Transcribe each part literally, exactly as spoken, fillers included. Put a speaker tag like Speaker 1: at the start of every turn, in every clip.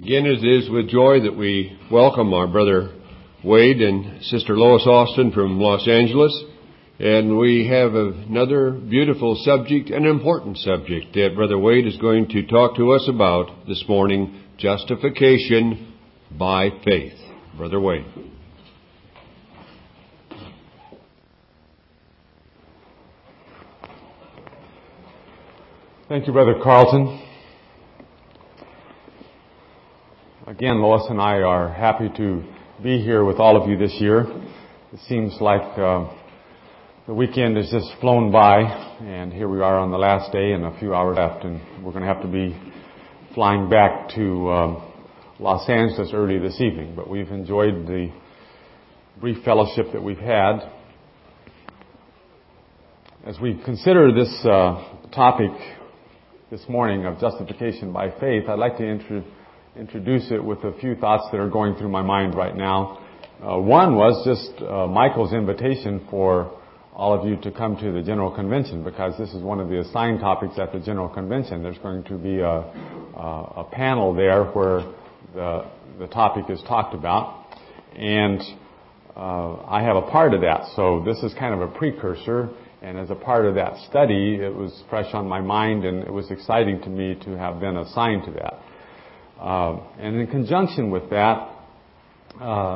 Speaker 1: Again, it is with joy that we welcome our brother Wade and sister Lois Austin from Los Angeles. And we have another beautiful subject, an important subject that Brother Wade is going to talk to us about this morning, justification by faith. Brother Wade.
Speaker 2: Thank you, Brother Carlton. Again, Lois and I are happy to be here with all of you this year. It seems like uh, the weekend has just flown by, and here we are on the last day and a few hours left, and we're going to have to be flying back to um, Los Angeles early this evening. But we've enjoyed the brief fellowship that we've had. As we consider this uh, topic this morning of justification by faith, I'd like to introduce introduce it with a few thoughts that are going through my mind right now. Uh, one was just uh, Michael's invitation for all of you to come to the General Convention, because this is one of the assigned topics at the General Convention. There's going to be a, a, a panel there where the, the topic is talked about, and uh, I have a part of that. So this is kind of a precursor, and as a part of that study, it was fresh on my mind, and it was exciting to me to have been assigned to that. Uh, and in conjunction with that, uh,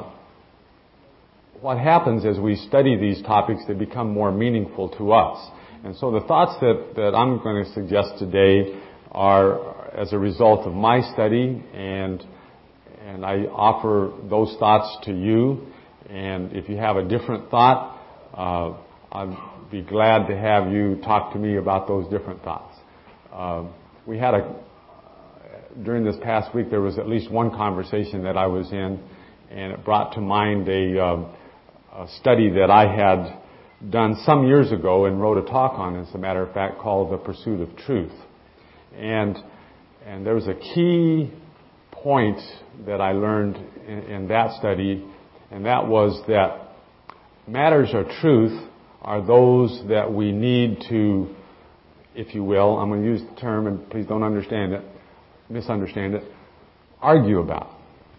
Speaker 2: what happens as we study these topics, they become more meaningful to us. And so the thoughts that, that I'm going to suggest today are as a result of my study, and and I offer those thoughts to you. And if you have a different thought, uh, I'd be glad to have you talk to me about those different thoughts. Uh, we had a During this past week, there was at least one conversation that I was in, and it brought to mind a, uh, a study that I had done some years ago and wrote a talk on, as a matter of fact, called The Pursuit of Truth. And and there was a key point that I learned in, in that study, and that was that matters of truth are those that we need to, if you will, I'm going to use the term, and please don't understand it, misunderstand it, argue about.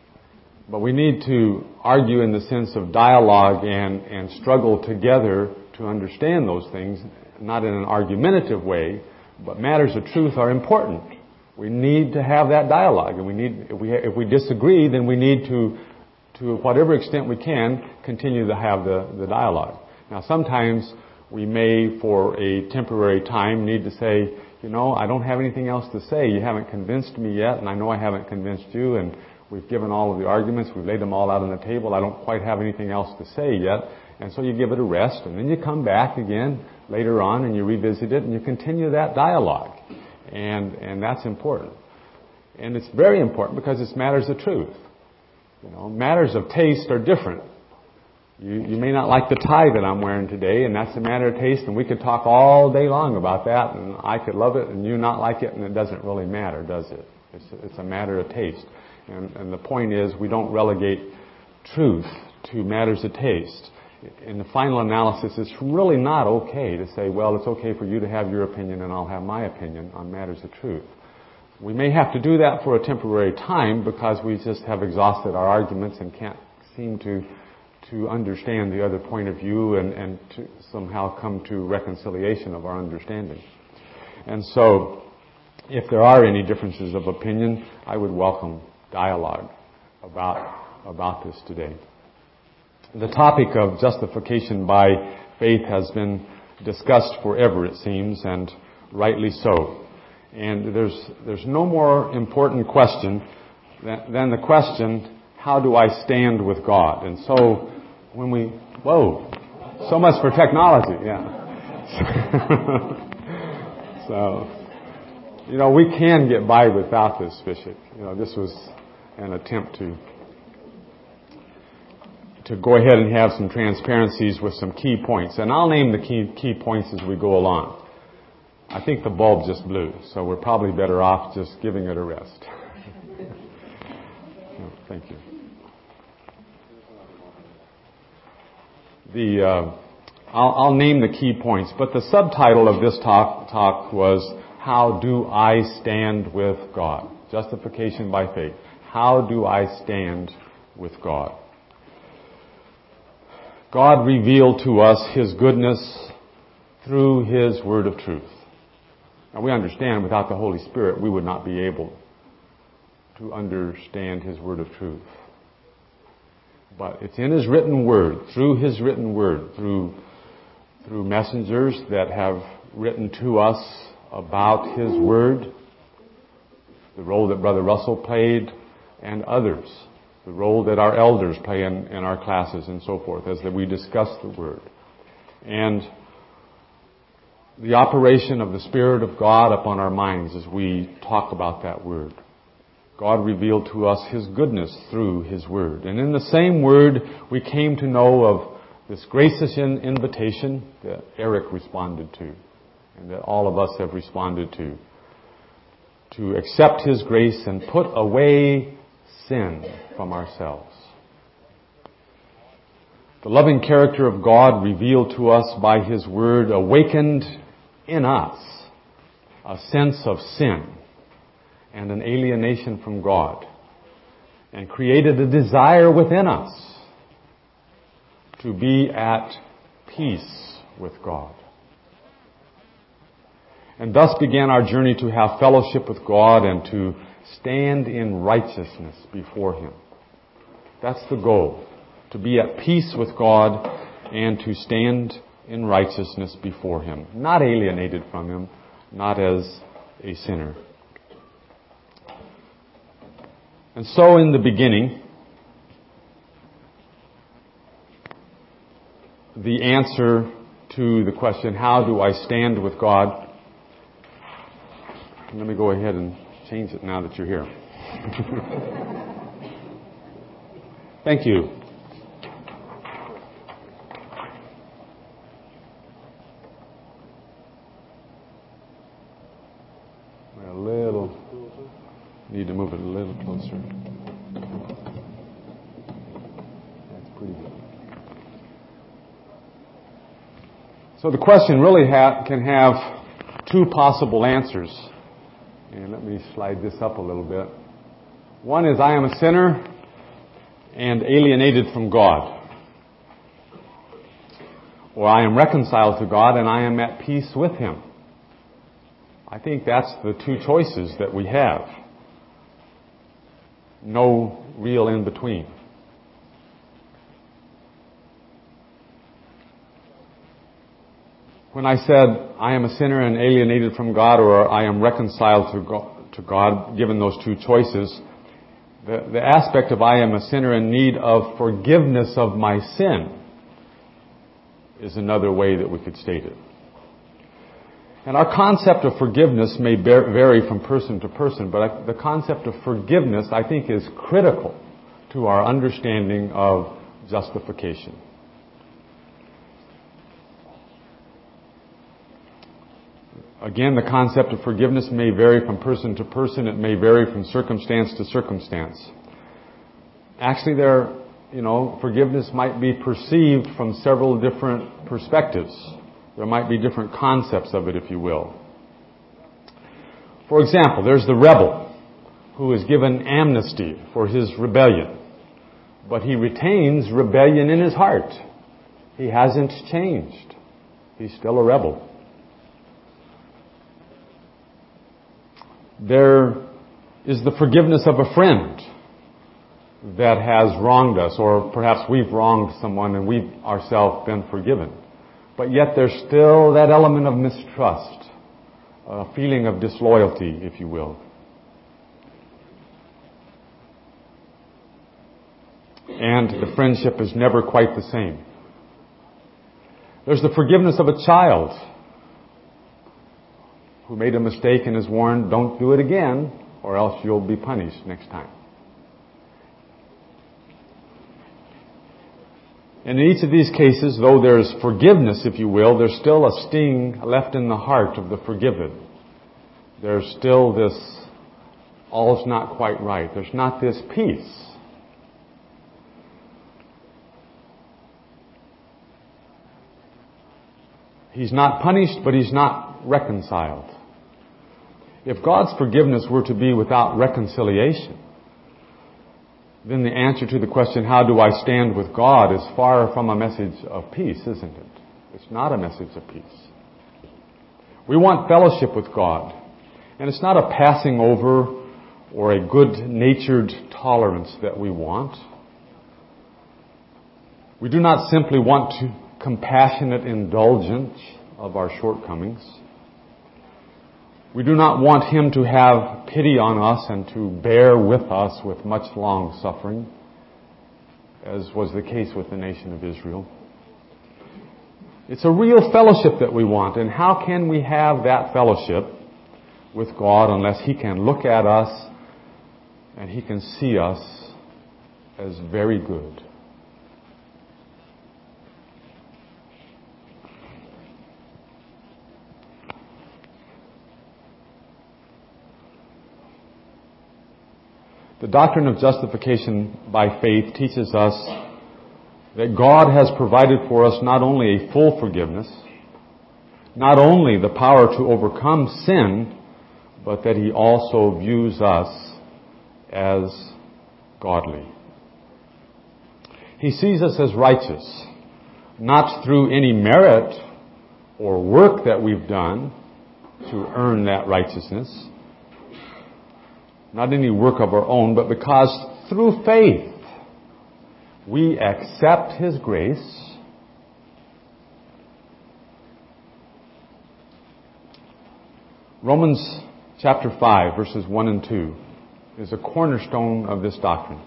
Speaker 2: But we need to argue in the sense of dialogue and, and struggle together to understand those things, not in an argumentative way, but matters of truth are important. We need to have that dialogue, and we need, if we, if we disagree, then we need to, to whatever extent we can, continue to have the, the dialogue. Now, sometimes we may, for a temporary time, need to say, you know, I don't have anything else to say. You haven't convinced me yet, and I know I haven't convinced you, and we've given all of the arguments. We've laid them all out on the table. I don't quite have anything else to say yet. And so you give it a rest, and then you come back again later on, and you revisit it, and you continue that dialogue. And and that's important. And it's very important because it's matters of truth. You know, matters of taste are different. You, you may not like the tie that I'm wearing today, and that's a matter of taste, and we could talk all day long about that, and I could love it, and you not like it, and it doesn't really matter, does it? It's, it's a matter of taste. And, and the point is, we don't relegate truth to matters of taste. In the final analysis, it's really not okay to say, well, it's okay for you to have your opinion, and I'll have my opinion on matters of truth. We may have to do that for a temporary time because we just have exhausted our arguments and can't seem to to understand the other point of view and, and to somehow come to reconciliation of our understanding. And so, if there are any differences of opinion, I would welcome dialogue about, about this today. The topic of justification by faith has been discussed forever, it seems, and rightly so. And there's, there's no more important question than, than the question, how do I stand with God? And so, when we, whoa, so much for technology, yeah. So, you know, we can get by without this, Bishop. You know, this was an attempt to to go ahead and have some transparencies with some key points. And I'll name the key key points as we go along. I think the bulb just blew, so we're probably better off just giving it a rest. No, thank you. The uh, I'll, I'll name the key points, but the subtitle of this talk talk was, How Do I Stand with God? Justification by Faith. How do I stand with God? God revealed to us His goodness through His word of truth. Now we understand without the Holy Spirit we would not be able to understand His word of truth. But it's in His written word, through His written word, through, through messengers that have written to us about His word, the role that Brother Russell played, and others, the role that our elders play in, in our classes and so forth, as that we discuss the word. And the operation of the Spirit of God upon our minds as we talk about that word. God revealed to us His goodness through His word. And in the same word, we came to know of this gracious invitation that Eric responded to, and that all of us have responded to, to accept His grace and put away sin from ourselves. The loving character of God revealed to us by His word awakened in us a sense of sin and an alienation from God, and created a desire within us to be at peace with God. And thus began our journey to have fellowship with God and to stand in righteousness before Him. That's the goal, to be at peace with God and to stand in righteousness before Him, not alienated from Him, not as a sinner. And so in the beginning, the answer to the question, how do I stand with God? Let me go ahead and change it now that you're here. Thank you. A little, need to move it a little closer. That's pretty good. So the question really ha- can have two possible answers. And let me slide this up a little bit. One is, I am a sinner and alienated from God. Or I am reconciled to God and I am at peace with Him. I think that's the two choices that we have. No real in between. When I said, I am a sinner and alienated from God, or I am reconciled to God, to God, given those two choices, the, the aspect of I am a sinner in need of forgiveness of my sin is another way that we could state it. And our concept of forgiveness may vary from person to person, but the concept of forgiveness, I think, is critical to our understanding of justification. Again, the concept of forgiveness may vary from person to person. It may vary from circumstance to circumstance. Actually, there, you know, forgiveness might be perceived from several different perspectives. There might be different concepts of it, if you will. For example, there's the rebel who is given amnesty for his rebellion, but he retains rebellion in his heart. He hasn't changed. He's still a rebel. There is the forgiveness of a friend that has wronged us, or perhaps we've wronged someone and we've ourselves been forgiven. But yet there's still that element of mistrust, a feeling of disloyalty, if you will. And the friendship is never quite the same. There's the forgiveness of a child who made a mistake and is warned, don't do it again, or else you'll be punished next time. And in each of these cases, though there's forgiveness, if you will, there's still a sting left in the heart of the forgiven. There's still this, all's not quite right. There's not this peace. He's not punished, but he's not reconciled. If God's forgiveness were to be without reconciliation, then the answer to the question, how do I stand with God, is far from a message of peace, isn't it? It's not a message of peace. We want fellowship with God. And it's not a passing over or a good-natured tolerance that we want. We do not simply want to compassionate indulgence of our shortcomings. We do not want Him to have pity on us and to bear with us with much long suffering, as was the case with the nation of Israel. It's a real fellowship that we want, and how can we have that fellowship with God unless He can look at us and He can see us as very good? The doctrine of justification by faith teaches us that God has provided for us not only a full forgiveness, not only the power to overcome sin, but that He also views us as godly. He sees us as righteous, not through any merit or work that we've done to earn that righteousness, not any work of our own, but because through faith we accept His grace, Romans chapter five, verses one and two is a cornerstone of this doctrine.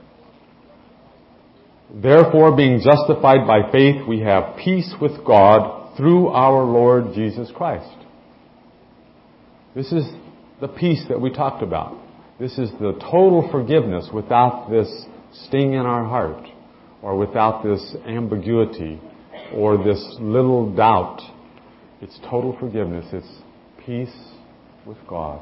Speaker 2: Therefore, being justified by faith, we have peace with God through our Lord Jesus Christ. This is the peace that we talked about. This is the total forgiveness without this sting in our heart, or without this ambiguity, or this little doubt. It's total forgiveness. It's peace with God.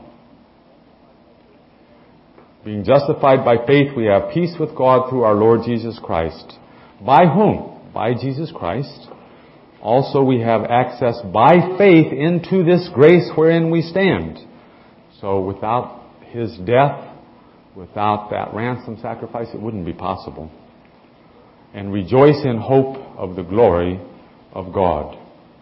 Speaker 2: Being justified by faith, we have peace with God through our Lord Jesus Christ. By whom? By Jesus Christ. Also we have access by faith into this grace wherein we stand. So without His death, without that ransom sacrifice, it wouldn't be possible. And rejoice in hope of the glory of God.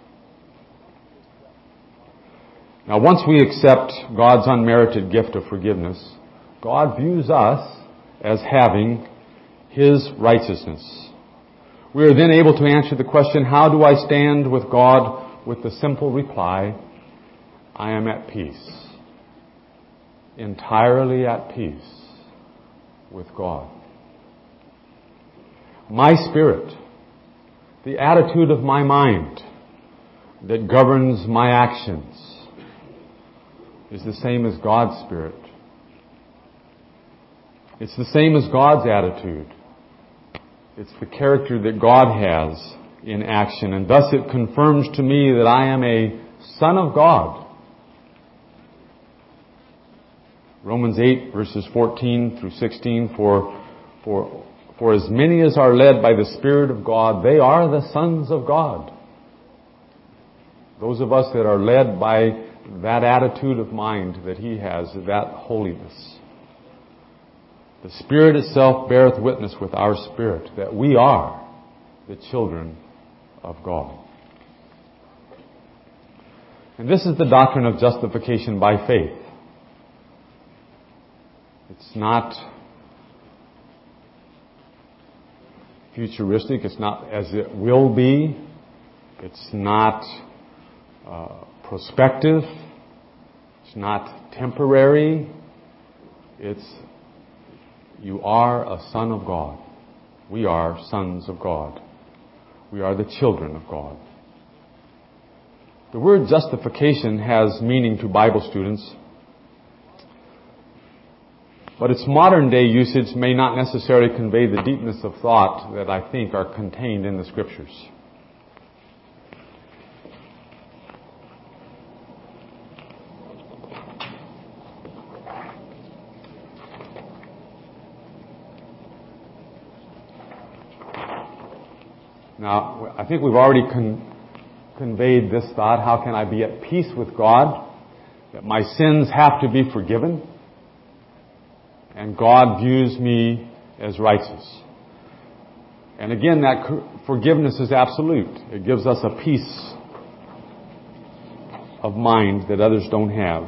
Speaker 2: Now, once we accept God's unmerited gift of forgiveness, God views us as having His righteousness. We are then able to answer the question, how do I stand with God? With the simple reply, I am at peace. Entirely at peace with God. My spirit, the attitude of my mind that governs my actions, is the same as God's spirit. It's the same as God's attitude. It's the character that God has in action, and thus it confirms to me that I am a son of God. Romans eight, verses fourteen through sixteen, for, for, for as many as are led by the Spirit of God, they are the sons of God. Those of us that are led by that attitude of mind that He has, that holiness. The Spirit itself beareth witness with our spirit that we are the children of God. And this is the doctrine of justification by faith. It's not futuristic. It's not as it will be. It's not uh, prospective. It's not temporary. It's you are a son of God. We are sons of God. We are the children of God. The word justification has meaning to Bible students, but its modern day usage may not necessarily convey the deepness of thought that I think are contained in the Scriptures. Now, I think we've already con- conveyed this thought. How can I be at peace with God? That my sins have to be forgiven. And God views me as righteous. And again, that forgiveness is absolute. It gives us a peace of mind that others don't have.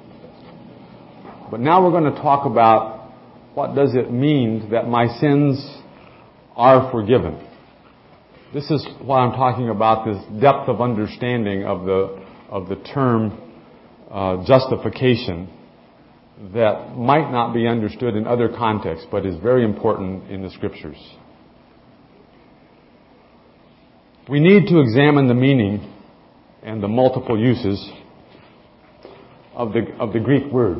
Speaker 2: But now we're going to talk about what does it mean that my sins are forgiven. This is what I'm talking about, this depth of understanding of the of the term uh, justification that might not be understood in other contexts, but is very important in the Scriptures. We need to examine the meaning and the multiple uses of the of the Greek word.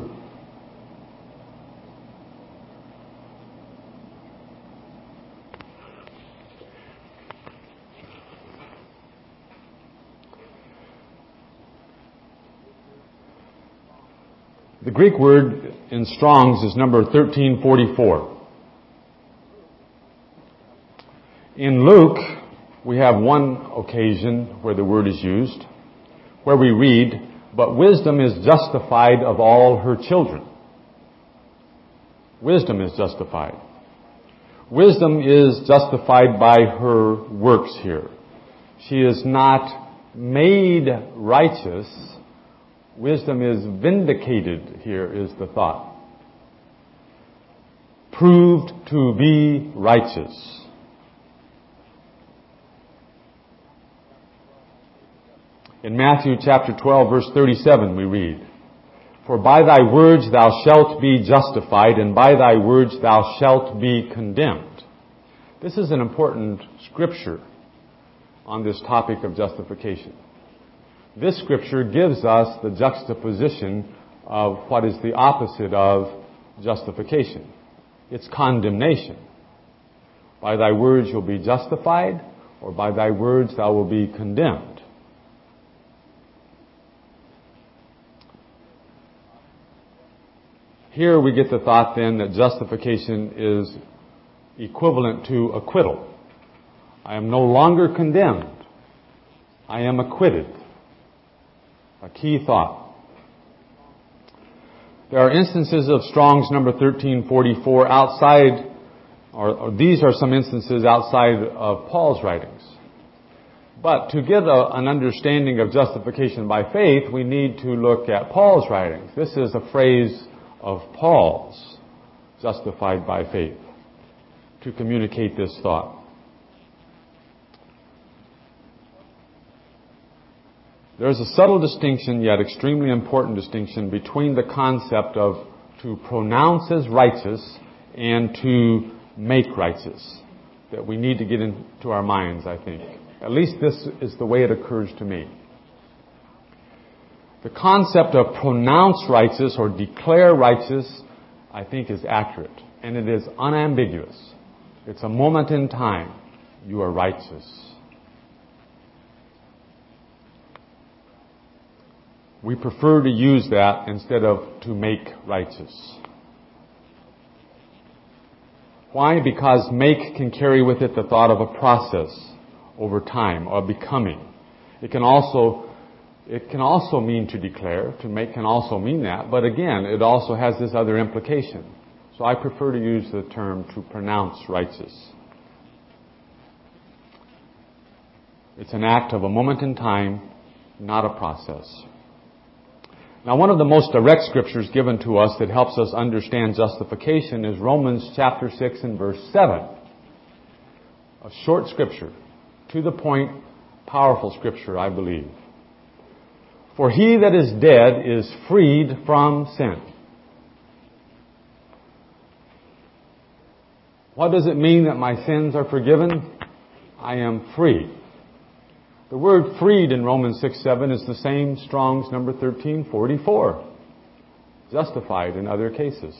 Speaker 2: The Greek word in Strong's is number thirteen forty-four. In Luke, we have one occasion where the word is used, where we read, "But wisdom is justified of all her children." Wisdom is justified. Wisdom is justified by her works here. She is not made righteous. Wisdom is vindicated here, is the thought. Proved to be righteous. In Matthew chapter twelve, verse thirty-seven, we read, "For by thy words thou shalt be justified, and by thy words thou shalt be condemned." This is an important scripture on this topic of justification. This scripture gives us the juxtaposition of what is the opposite of justification. It's condemnation. By thy words you'll be justified, or by thy words thou will be condemned. Here we get the thought then that justification is equivalent to acquittal. I am no longer condemned. I am acquitted. A key thought. There are instances of Strong's number thirteen forty-four outside, or, or these are some instances outside of Paul's writings. But to get a, an understanding of justification by faith, we need to look at Paul's writings. This is a phrase of Paul's, justified by faith, to communicate this thought. There's a subtle distinction, yet extremely important distinction, between the concept of to pronounce as righteous and to make righteous that we need to get into our minds, I think. At least this is the way it occurs to me. The concept of pronounce righteous or declare righteous, I think, is accurate. And it is unambiguous. It's a moment in time. You are righteous. We prefer to use that instead of to make righteous. Why? Because make can carry with it the thought of a process over time, or becoming. It can also, it can also mean to declare. To make can also mean that. But again, it also has this other implication. So I prefer to use the term to pronounce righteous. It's an act of a moment in time, not a process. Now, one of the most direct scriptures given to us that helps us understand justification is Romans chapter six and verse seven. A short scripture, to the point, powerful scripture, I believe. "For he that is dead is freed from sin." What does it mean that my sins are forgiven? I am free. The word freed in Romans six seven is the same Strong's number thirteen forty-four. Justified in other cases.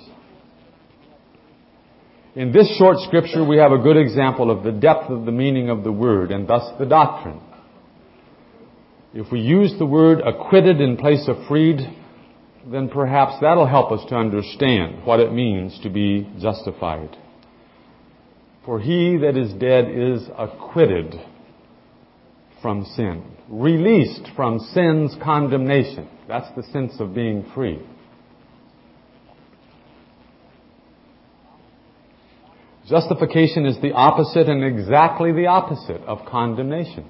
Speaker 2: In this short scripture, we have a good example of the depth of the meaning of the word and thus the doctrine. If we use the word acquitted in place of freed, then perhaps that'll help us to understand what it means to be justified. For he that is dead is acquitted from sin, released from sin's condemnation. That's the sense of being free. Justification is the opposite and exactly the opposite of condemnation.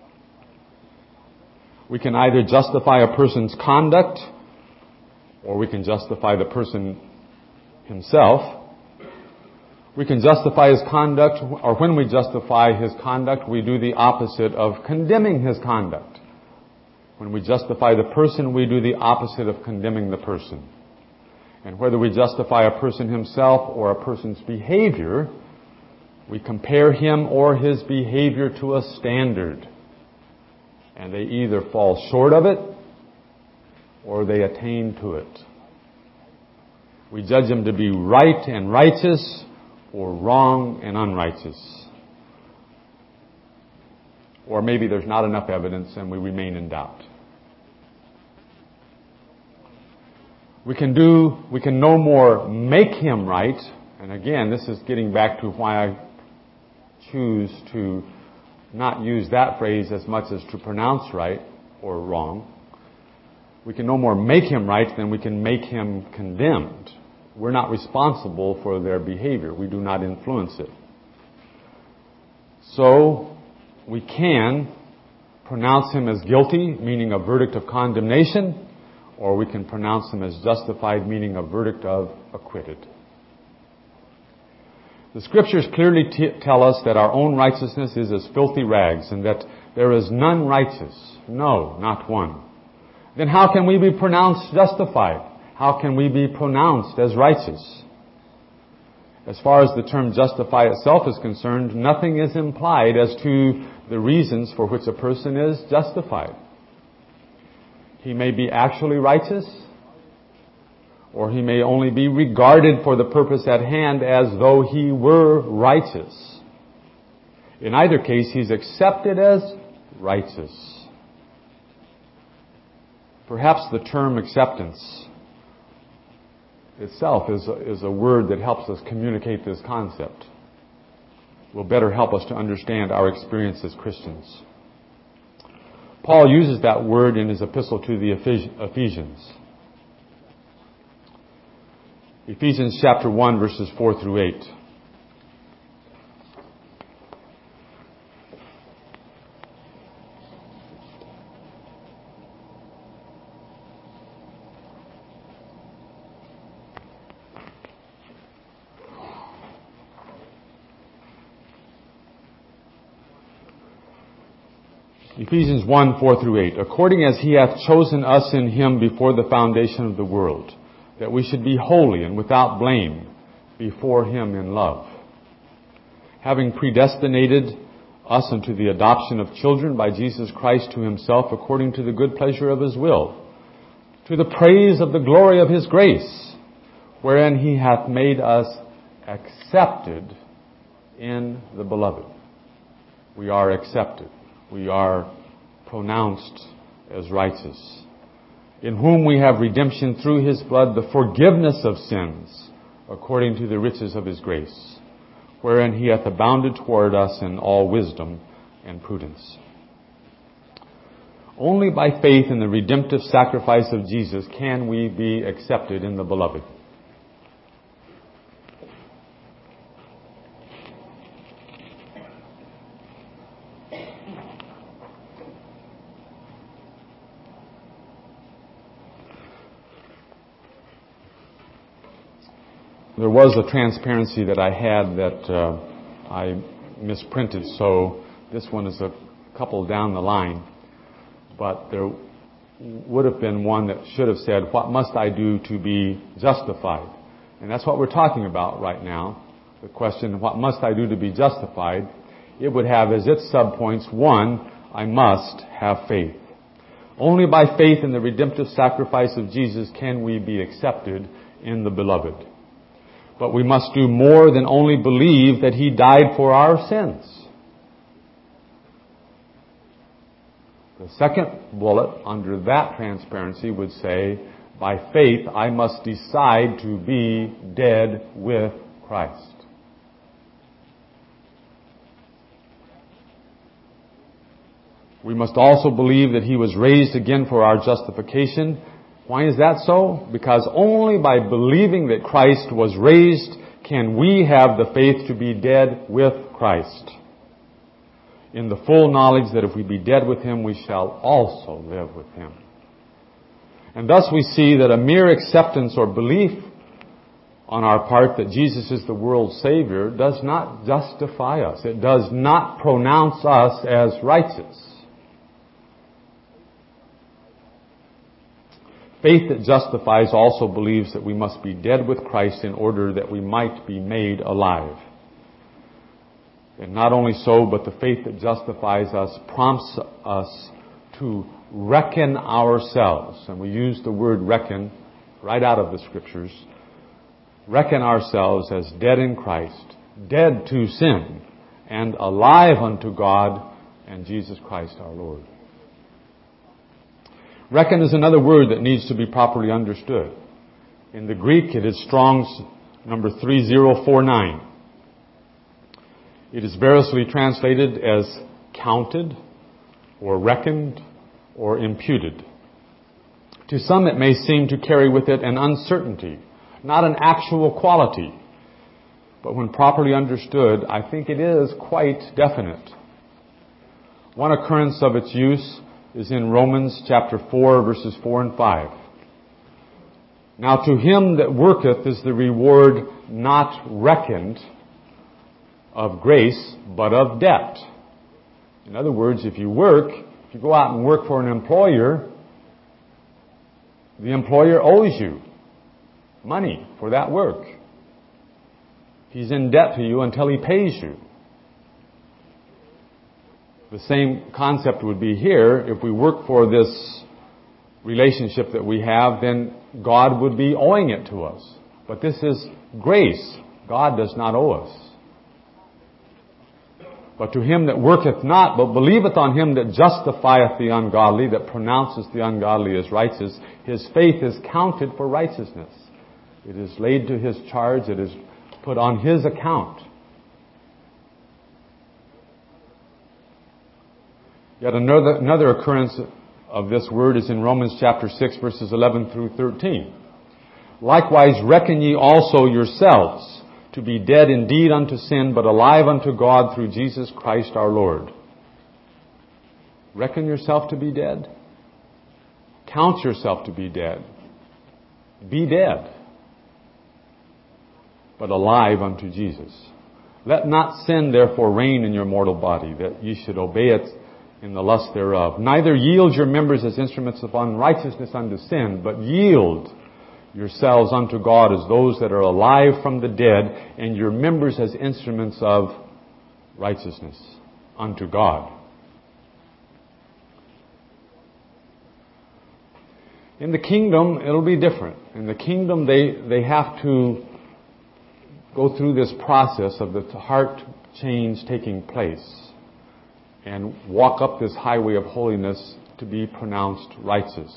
Speaker 2: We can either justify a person's conduct or we can justify the person himself. We can justify his conduct, or when we justify his conduct, we do the opposite of condemning his conduct. When we justify the person, we do the opposite of condemning the person. And whether we justify a person himself or a person's behavior, we compare him or his behavior to a standard. And they either fall short of it or they attain to it. We judge him to be right and righteous or wrong and unrighteous. Or maybe there's not enough evidence and we remain in doubt. We can do, we can no more make him right. And again, this is getting back to why I choose to not use that phrase as much as to pronounce right or wrong. We can no more make him right than we can make him condemned. We're not responsible for their behavior. We do not influence it. So, we can pronounce him as guilty, meaning a verdict of condemnation, or we can pronounce him as justified, meaning a verdict of acquitted. The Scriptures clearly t- tell us that our own righteousness is as filthy rags, and that there is none righteous. No, not one. Then how can we be pronounced justified? How can we be pronounced as righteous? As far as the term justify itself is concerned, nothing is implied as to the reasons for which a person is justified. He may be actually righteous, or he may only be regarded for the purpose at hand as though he were righteous. In either case, he's accepted as righteous. Perhaps the term acceptance itself is a, is a word that helps us communicate this concept. Will better help us to understand our experience as Christians. Paul uses that word in his epistle to the Ephesians. Ephesians chapter one, verses four through eight. Ephesians one, four through eight. According as he hath chosen us in him before the foundation of the world, that we should be holy and without blame before him in love, having predestinated us unto the adoption of children by Jesus Christ to himself, according to the good pleasure of his will, to the praise of the glory of his grace, wherein he hath made us accepted in the beloved. We are accepted. We are pronounced as righteous, in whom we have redemption through his blood, the forgiveness of sins, according to the riches of his grace, wherein he hath abounded toward us in all wisdom and prudence. Only by faith in the redemptive sacrifice of Jesus can we be accepted in the beloved. There was a transparency that I had that uh, I misprinted, so this one is a couple down the line. But there would have been one that should have said, what must I do to be justified? And that's what we're talking about right now. The question, what must I do to be justified? It would have as its subpoints, one, I must have faith. Only by faith in the redemptive sacrifice of Jesus can we be accepted in the beloved. But we must do more than only believe that he died for our sins. The second bullet under that transparency would say, by faith I must decide to be dead with Christ. We must also believe that he was raised again for our justification. Why is that so? Because only by believing that Christ was raised can we have the faith to be dead with Christ, in the full knowledge that if we be dead with Him, we shall also live with Him. And thus we see that a mere acceptance or belief on our part that Jesus is the world's Savior does not justify us. It does not pronounce us as righteous. Faith that justifies also believes that we must be dead with Christ in order that we might be made alive. And not only so, but the faith that justifies us prompts us to reckon ourselves. And we use the word reckon right out of the Scriptures. Reckon ourselves as dead in Christ, dead to sin, and alive unto God and Jesus Christ our Lord. Reckon is another word that needs to be properly understood. In the Greek, it is Strong's number three thousand forty-nine. It is variously translated as counted, or reckoned, or imputed. To some it may seem to carry with it an uncertainty, not an actual quality. But when properly understood, I think it is quite definite. One occurrence of its use is in Romans chapter four, verses four and five. Now to him that worketh is the reward not reckoned of grace, but of debt. In other words, if you work, if you go out and work for an employer, the employer owes you money for that work. He's in debt to you until he pays you. The same concept would be here. If we work for this relationship that we have, then God would be owing it to us. But this is grace. God does not owe us. But to him that worketh not, but believeth on him that justifieth the ungodly, that pronounces the ungodly as righteous, his faith is counted for righteousness. It is laid to his charge. It is put on his account. Yet another, another occurrence of this word is in Romans chapter six, verses eleven through thirteen. Likewise reckon ye also yourselves to be dead indeed unto sin, but alive unto God through Jesus Christ our Lord. Reckon yourself to be dead. Count yourself to be dead. Be dead, but alive unto Jesus. Let not sin therefore reign in your mortal body, that ye should obey it in the lust thereof. Neither yield your members as instruments of unrighteousness unto sin, but yield yourselves unto God as those that are alive from the dead, and your members as instruments of righteousness unto God. In the kingdom, it'll be different. In the kingdom, they, they have to go through this process of the heart change taking place and walk up this highway of holiness to be pronounced righteous.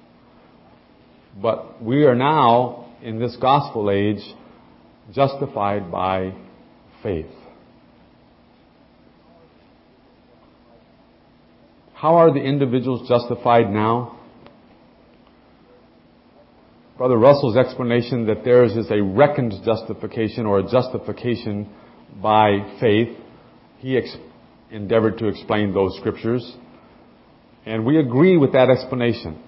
Speaker 2: But we are now, in this gospel age, justified by faith. How are the individuals justified now? Brother Russell's explanation that theirs is a reckoned justification or a justification by faith, he ex- endeavored to explain those scriptures, and we agree with that explanation.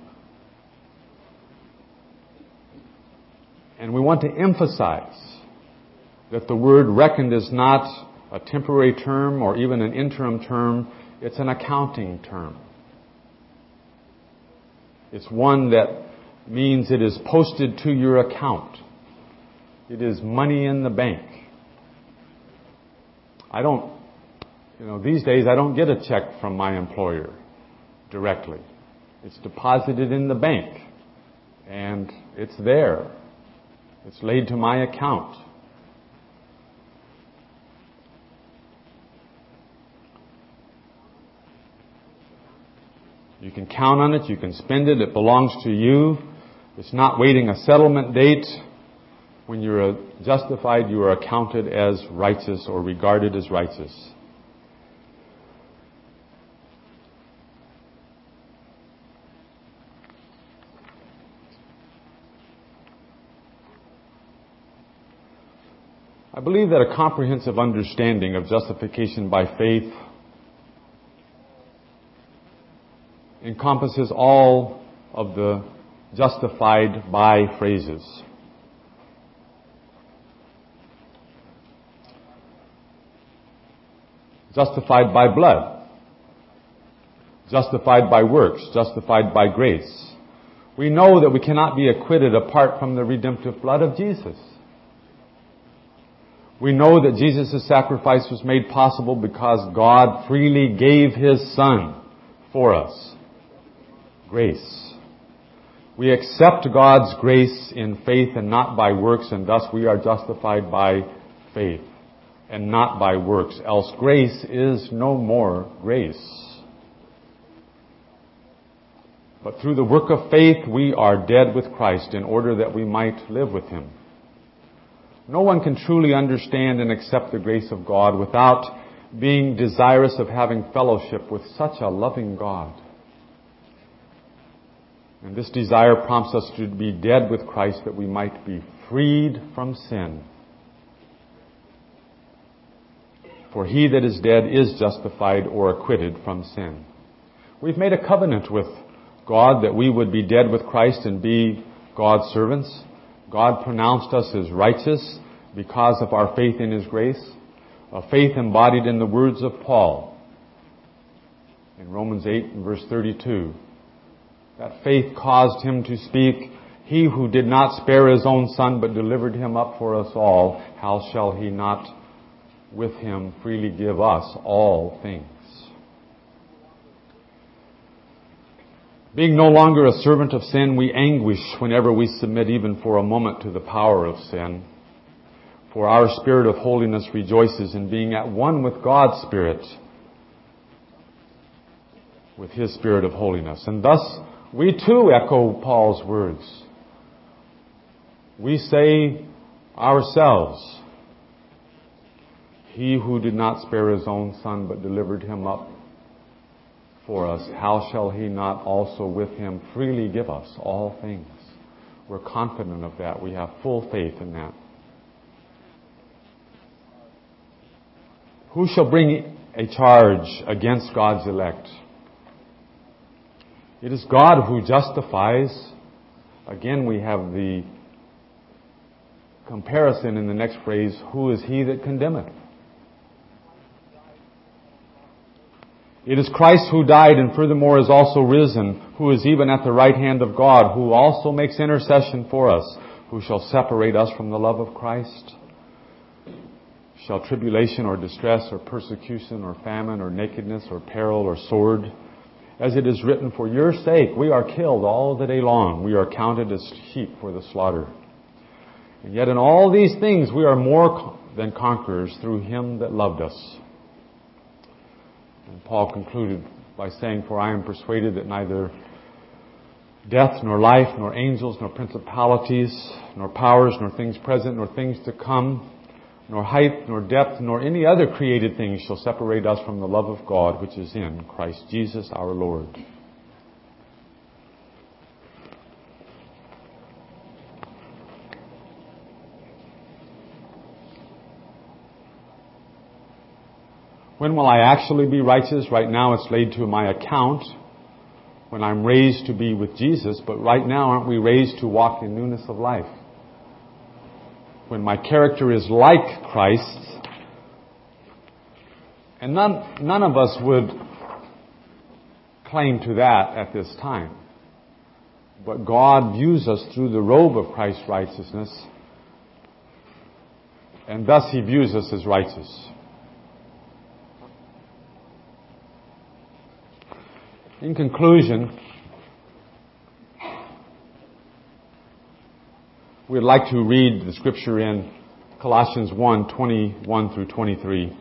Speaker 2: And we want to emphasize that the word reckoned is not a temporary term or even an interim term. It's an accounting term. It's one that means it is posted to your account. It is money in the bank. I don't, you know, these days I don't get a check from my employer directly. It's deposited in the bank and it's there. It's laid to my account. You can count on it. You can spend it. It belongs to you. It's not waiting a settlement date. When you're justified, you are accounted as righteous or regarded as righteous. believe that a comprehensive understanding of justification by faith encompasses all of the justified by phrases. Justified by blood, justified by works, justified by grace. We know that we cannot be acquitted apart from the redemptive blood of Jesus. We know that Jesus' sacrifice was made possible because God freely gave His Son for us. Grace. We accept God's grace in faith and not by works, and thus we are justified by faith and not by works, else grace is no more grace. But through the work of faith, we are dead with Christ in order that we might live with Him. No one can truly understand and accept the grace of God without being desirous of having fellowship with such a loving God. And this desire prompts us to be dead with Christ that we might be freed from sin. For he that is dead is justified or acquitted from sin. We've made a covenant with God that we would be dead with Christ and be God's servants. God pronounced us as righteous because of our faith in His grace, a faith embodied in the words of Paul in Romans eight and verse thirty-two. That faith caused him to speak, "He who did not spare His own Son but delivered Him up for us all, how shall He not with Him freely give us all things?" Being no longer a servant of sin, we anguish whenever we submit even for a moment to the power of sin. For our spirit of holiness rejoices in being at one with God's Spirit, with His Spirit of holiness. And thus, we too echo Paul's words. We say ourselves, "He who did not spare His own Son but delivered Him up for us, how shall He not also with Him freely give us all things?" We're confident of that. We have full faith in that. Who shall bring a charge against God's elect? It is God who justifies. Again, we have the comparison in the next phrase, "Who is he that condemneth?" It is Christ who died and furthermore is also risen, who is even at the right hand of God, who also makes intercession for us. Who shall separate us from the love of Christ? Shall tribulation or distress or persecution or famine or nakedness or peril or sword? As it is written, "For your sake we are killed all the day long. We are counted as sheep for the slaughter." And yet in all these things we are more than conquerors through Him that loved us. And Paul concluded by saying, "For I am persuaded that neither death, nor life, nor angels, nor principalities, nor powers, nor things present, nor things to come, nor height, nor depth, nor any other created thing shall separate us from the love of God which is in Christ Jesus our Lord." When will I actually be righteous? Right now it's laid to my account when I'm raised to be with Jesus, but right now aren't we raised to walk in newness of life? When my character is like Christ's, and none, none of us would claim to that at this time. But God views us through the robe of Christ's righteousness, and thus He views us as righteous. In conclusion, we'd like to read the scripture in Colossians one, twenty-one through twenty-three.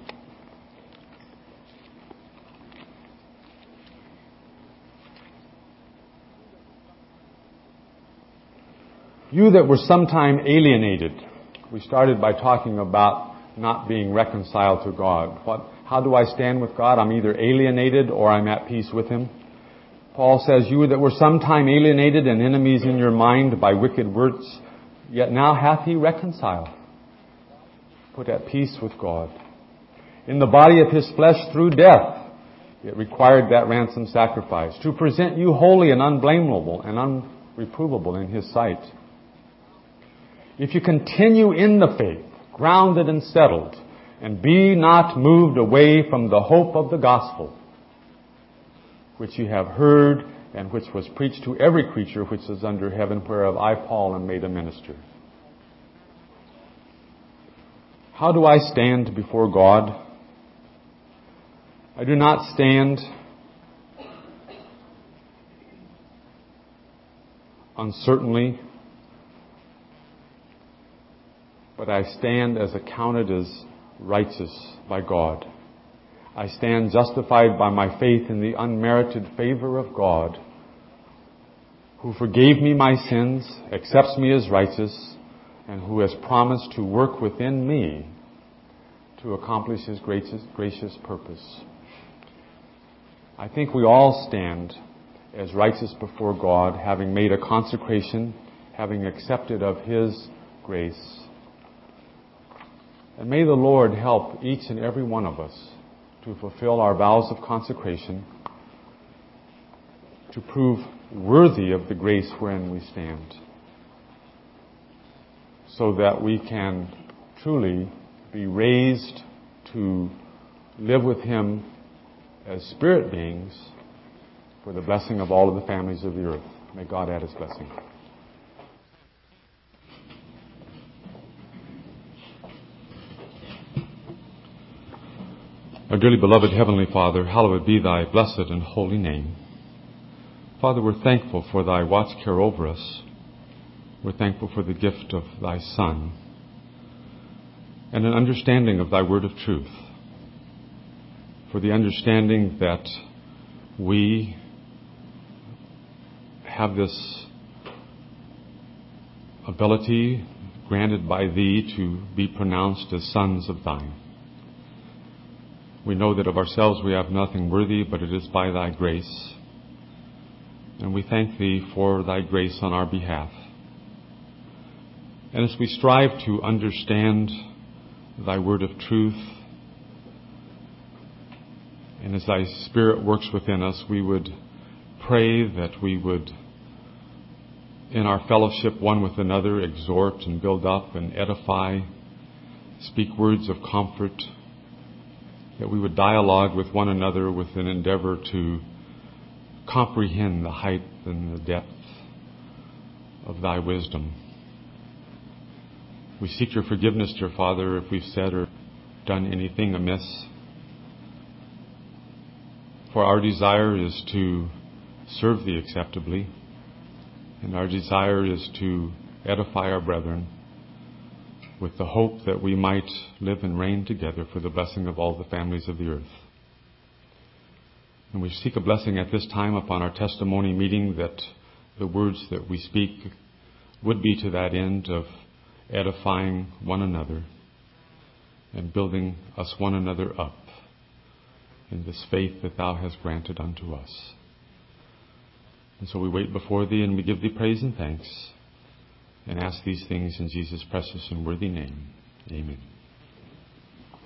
Speaker 2: You that were sometime alienated. We started by talking about not being reconciled to God. What, how do I stand with God? I'm either alienated or I'm at peace with Him. Paul says, "You that were sometime alienated and enemies in your mind by wicked works, yet now hath He reconciled." put at peace with God. In the body of his flesh through death, it required that ransom sacrifice to present you holy and unblameable and unreprovable in his sight. If you continue in the faith, grounded and settled, and be not moved away from the hope of the gospel, which you have heard and which was preached to every creature which is under heaven, whereof I, Paul, am made a minister. How do I stand before God? I do not stand uncertainly, but I stand as accounted as righteous by God. I stand justified by my faith in the unmerited favor of God, who forgave me my sins, accepts me as righteous, and who has promised to work within me to accomplish his gracious, gracious purpose. I think we all stand as righteous before God, having made a consecration, having accepted of his grace. And may the Lord help each and every one of us to fulfill our vows of consecration, to prove worthy of the grace wherein we stand, so that we can truly be raised to live with him as spirit beings for the blessing of all of the families of the earth. May God add his blessing. Our dearly beloved Heavenly Father, hallowed be thy blessed and holy name. Father, we're thankful for thy watch care over us. We're thankful for the gift of thy Son and an understanding of thy word of truth. For the understanding that we have this ability granted by thee to be pronounced as sons of thine. We know that of ourselves we have nothing worthy, but it is by thy grace. And we thank thee for thy grace on our behalf. And as we strive to understand thy word of truth, and as thy Spirit works within us, we would pray that we would, in our fellowship one with another, exhort and build up and edify, speak words of comfort, that we would dialogue with one another with an endeavor to comprehend the height and the depth of thy wisdom. We seek your forgiveness, dear Father, if we've said or done anything amiss. For our desire is to serve thee acceptably, and our desire is to edify our brethren with the hope that we might live and reign together for the blessing of all the families of the earth. And we seek a blessing at this time upon our testimony meeting, that the words that we speak would be to that end of edifying one another and building us one another up in this faith that thou hast granted unto us. And so we wait before thee, and we give thee praise and thanks, and ask these things in Jesus' precious and worthy name. Amen.